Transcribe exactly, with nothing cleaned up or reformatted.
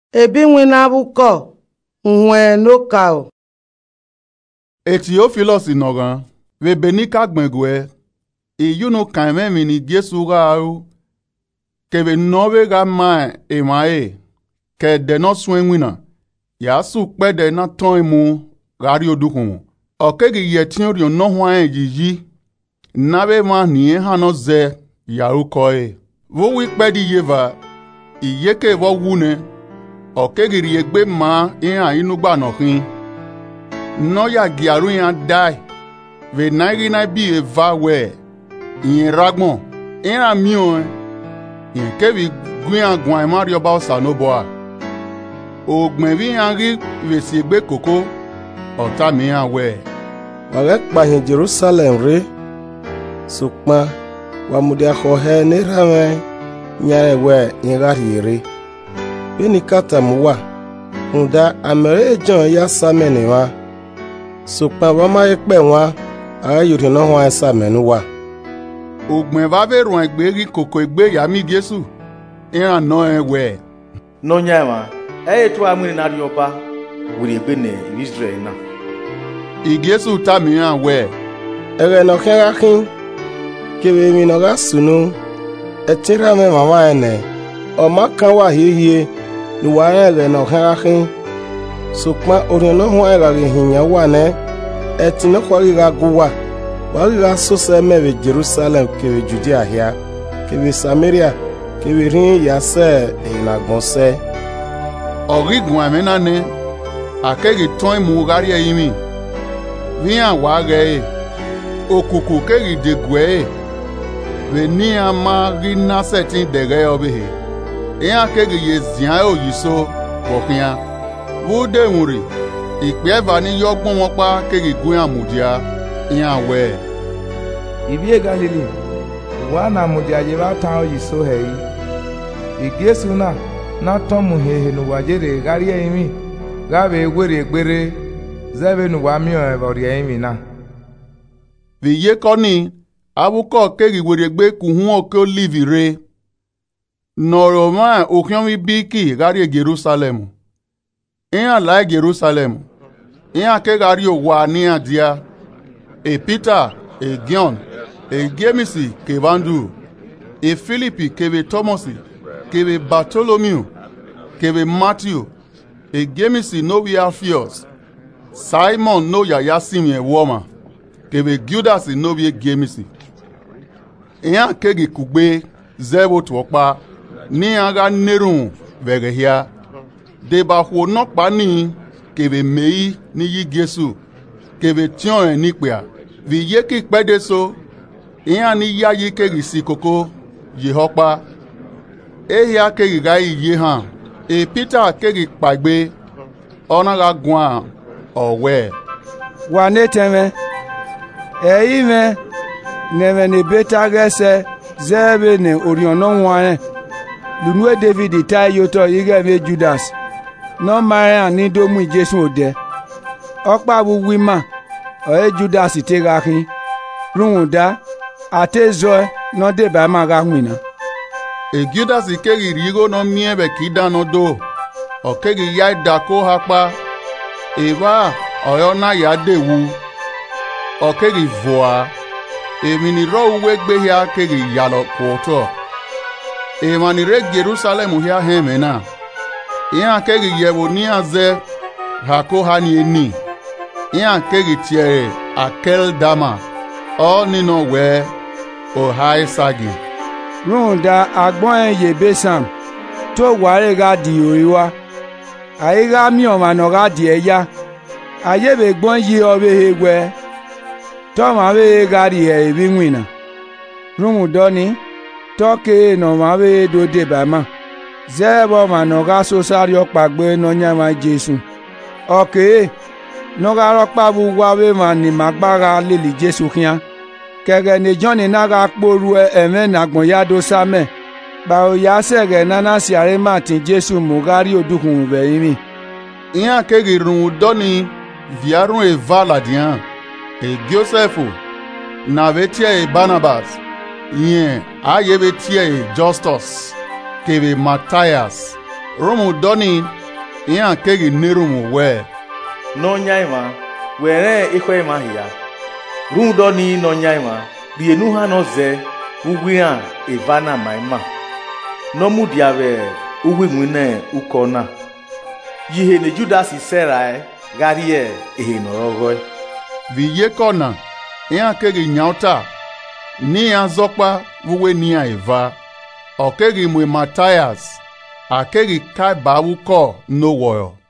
Ebi wina buko, nwe no kao. Theophilus inogan, we benika gbengwe, e you no kaime mini Jesu ga au, ke we nove ga ma e mae, ke de no swen wina, ya su pe de na ton mu gari odukun. O ke gi yetin ri no ho an yiji, na be ma ni ha no ze ya uko e. Wo wi pe di yeva, iye ke wo wune, o ke gi ri egbe ma in a inu gba no kin. No ya giaru yan dai, ve naigi na bi e va we, in ragbon, in a mion, in kevi guyan gwan mario ba sa no boa. O gmenvi yan ri ve si egbe koko, ota mi yan we. Wagek pa hin Jerusalem re, sukma, wa mudia kohe ni rame, nyare we in gari re. Bini kata muwa, hunda amere jon ya samene wa. Sukma wama ekpe wa, a yuri no wa esa menu wa. Ogben va ve ron egbe ri koko egbe ya mi Jesu. Iran no ewe. No nyama, e to amuni na rioba, wuri egbe ne Israel na. I Jesu ta mi an we. Ere no kera kin, kewe mi no ga sunu, etira me mama ene, o makan wa hiye, ni wa ere no kera kin. Sukma orino ho era hinya wane etino kwari ga guwa wari ga so se mewe Jerusalem kewe Judea hia kewe Samaria kewe rin ya se inagbon se Origun amena ne akegi ton mu gari yimi vian wa ge okuku kegi de gwe veni ama rina setin de ge obehe e akegi ye zian o yiso bokian Wude nwuri, ikpe eva ni yogbon wọn pa kegi gun amudia, iyan we. Ibie Galili, wa na amudia je ba tan yi so he yi. Igesu na, na ton mu hehe nu wa jere gari emi, ga be gwere gbere, zebe nu wa mi o e bori emi na. Vi ye koni, abuko kegi were gbe kuhun oke olivi re. Noro ma okyon mi biki gari Jerusalem. Iyan la Jerusalem, iyan ke gari o wa ni adia, e Peter, e Gion, e Gemisi ke Vandu, e Philippi ke be Thomas, ke be Bartholomew, ke be Matthew, e Gemisi no be Alphaeus, Simon no ya Yasim e woma, ke be Judas no be Gemisi. Iyan ke ge kugbe zebo twokpa, ni aga nerun vegehia. Deba ho no pa ni kebe mei ni yi Jesu kebe tion en nipea vi ye ki pede so iyan ni ya yi kegi si koko ye hopa e ya kegi ga yi han e Peter kegi pagbe ona ga gwan owe Wa ne teme, e ime, neme ne beta gese, zebe ne oriono wane, lunwe David ita yoto yige me Judas. No Maria ni do mu Jesu ode. Okpa bu wima, o e Judas te ga kin. Rununda atezo no de ba ma ga wina. E Judas kegi rigo no miebe kida no do. O kegi ya da ko hapa. E ba oyo na ya dewu. O kegi voa. E mini ro we gbe ya kegi yalo kwoto. E mani re Jerusalem hia hemena. Iyan kegi yewo ni aze hako hani eni. Iyan kegi tiere akel dama. O nino we o hai sagi. Runda agbon ye besam. To ware ga di oriwa. Ayi ga mi o ma no ga di eya. Aye be gbon yi obe hegwe. To ma be ga di e bi nwina. Rumu doni. To ke no ma be do de ba ma. Zebo manoga sosario pagbe no nyama Jesu. Okay. Noga rokpa bu wawe mani magbara lili Jesu kian. Kege ne Johnny naga kporu eme nagbon ya do same. Ba o ya sege nana siare Martin Jesu mugari odukun be yimi. Iyan kegi run doni viarun e valadian. E Joseph na vetie e Barnabas. Yen aye vetie e Justus. Kebe Matthias, Romu doni iyan kegi nerumu we. No nyaima, were ikwe ma hiya. Rum doni no nyaima, rienu ha no ze, ugwian evana maima. No mudiave ugwi mwine ukona. Yihe ne Judas Iserae, garie ehe norogoy. Viye kona, iyan kegi nyauta, ni yan zokpa vuwe ni ya eva. Okegi mwe Matthias, akegi kai bawu ko no woyo.